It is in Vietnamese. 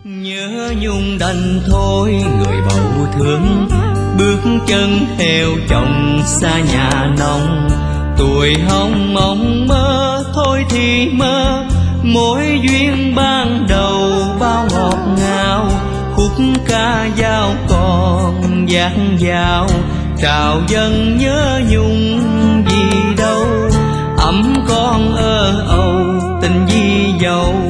Nhớ nhung đành thôi người bầu thương, bước chân theo chồng xa nhà nồng. Tuổi hồng mộng mơ thôi thì mơ, mối duyên ban đầu bao ngọt ngào. Khúc ca dao còn dạt dào, trào dâng nhớ nhung gì đâu. Ấm con ơ âu tình di dầu,